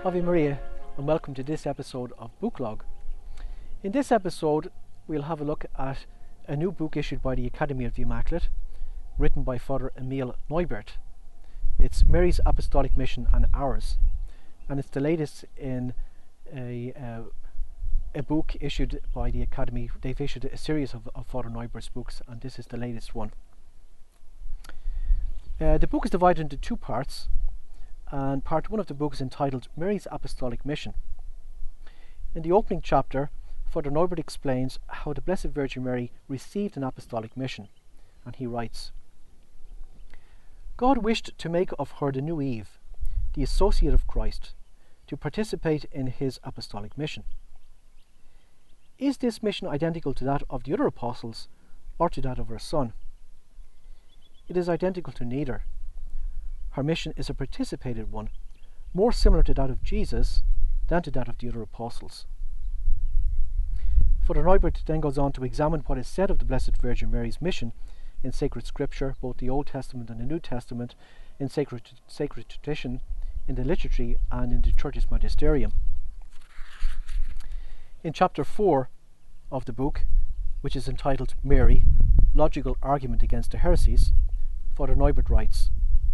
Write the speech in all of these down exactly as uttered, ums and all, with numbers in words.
Ave Maria, and welcome to this episode of Booklog. In this episode, we'll have a look at a new book issued by the Academy of the Immaculate, written by Father Emil Neubert. It's Mary's Apostolic Mission and Ours, and it's the latest in a uh, a book issued by the Academy. They've issued a series of, of Father Neubert's books, and this is the latest one. Uh, the book is divided into two parts, and part one of the book is entitled Mary's Apostolic Mission. In the opening chapter, Father Neubert explains how the Blessed Virgin Mary received an apostolic mission, and he writes, God wished to make of her the new Eve, the associate of Christ, to participate in his apostolic mission. Is this mission identical to that of the other apostles, or to that of her son? It is identical to neither. Her mission is a participated one, more similar to that of Jesus than to that of the other apostles. Father Neubert then goes on to examine what is said of the Blessed Virgin Mary's mission in sacred scripture, both the Old Testament and the New Testament, in sacred, sacred tradition, in the liturgy, and in the Church's magisterium. In chapter four of the book, which is entitled Mary, Logical Argument Against the Heresies, Father Neubert writes,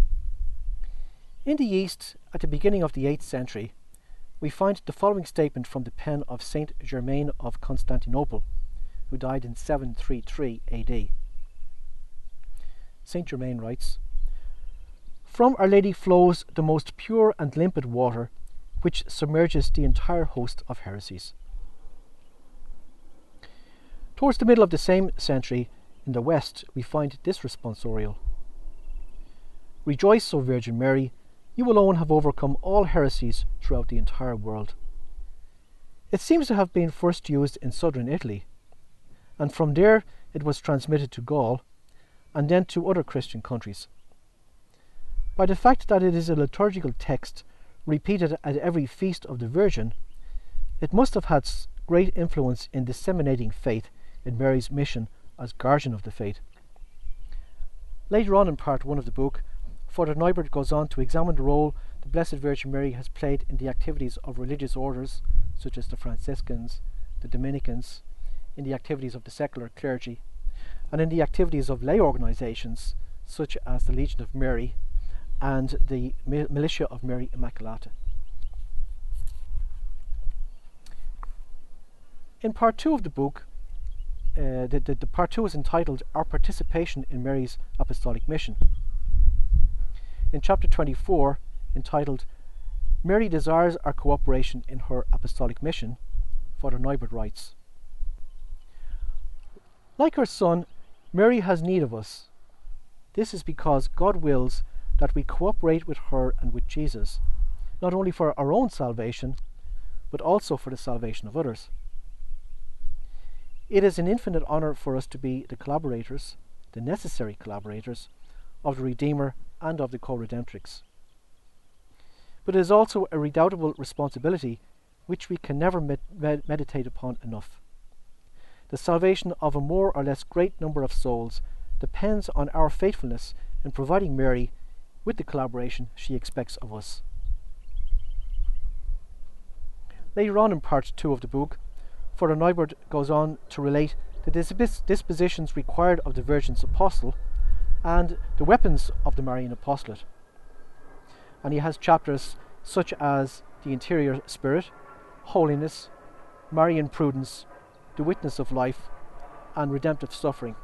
in the East, at the beginning of the eighth century, we find the following statement from the pen of Saint Germain of Constantinople, who died in seven thirty-three A D. Saint Germain writes, from Our Lady flows the most pure and limpid water, which submerges the entire host of heresies. Towards the middle of the same century, in the West, we find this responsorial. Rejoice, O Virgin Mary, you alone have overcome all heresies throughout the entire world. It seems to have been first used in southern Italy, and from there it was transmitted to Gaul, and then to other Christian countries. By the fact that it is a liturgical text repeated at every feast of the Virgin, it must have had great influence in disseminating faith in Mary's mission as guardian of the faith. Later on in part one of the book, Father Neubert goes on to examine the role the Blessed Virgin Mary has played in the activities of religious orders, such as the Franciscans, the Dominicans, in the activities of the secular clergy, and in the activities of lay organizations, such as the Legion of Mary and the Militia of Mary Immaculata. In part two of the book, uh, the, the, the part two is entitled Our Participation in Mary's Apostolic Mission. In chapter twenty-four, entitled Mary Desires Our Cooperation in Her Apostolic Mission, Father Neubert writes, like her Son, Mary has need of us. This is because God wills that we cooperate with her and with Jesus, not only for our own salvation, but also for the salvation of others. It is an infinite honour for us to be the collaborators, the necessary collaborators, of the Redeemer and of the co-redemptrix. But it is also a redoubtable responsibility which we can never med med meditate upon enough. The salvation of a more or less great number of souls depends on our faithfulness in providing Mary with the collaboration she expects of us. Later on in part two of the book, Father Neubert goes on to relate the disp dispositions required of the Virgin's apostle and the weapons of the Marian apostolate. And he has chapters such as the interior spirit, holiness, Marian prudence, the witness of life, and redemptive suffering.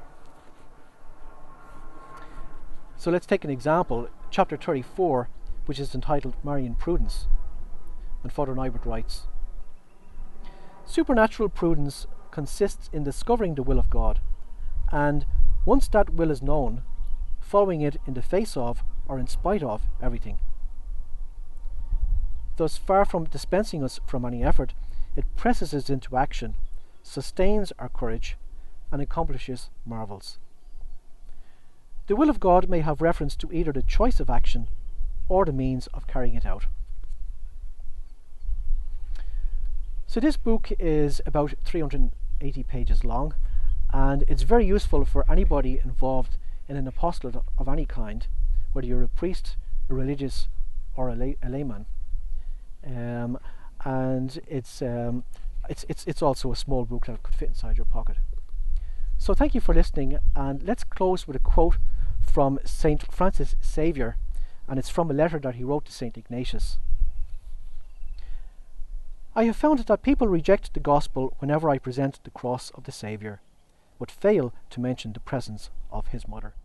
So let's take an example, chapter thirty-four, which is entitled Marian Prudence. And Father Neubert writes, supernatural prudence consists in discovering the will of God, and once that will is known, following it in the face of or in spite of everything. Thus, far from dispensing us from any effort, it presses us into action, sustains our courage, and accomplishes marvels. The will of God may have reference to either the choice of action or the means of carrying it out. So this book is about three hundred eighty pages long, and it's very useful for anybody involved in an apostolate of any kind, whether you're a priest, a religious, or a, lay, a layman. um, and it's, um, it's, it's, it's also a small book that could fit inside your pocket. So thank you for listening, and let's close with a quote from Saint Francis Xavier, and it's from a letter that he wrote to Saint Ignatius. I have found that people reject the gospel whenever I present the cross of the Saviour, but fail to mention the presence of his mother.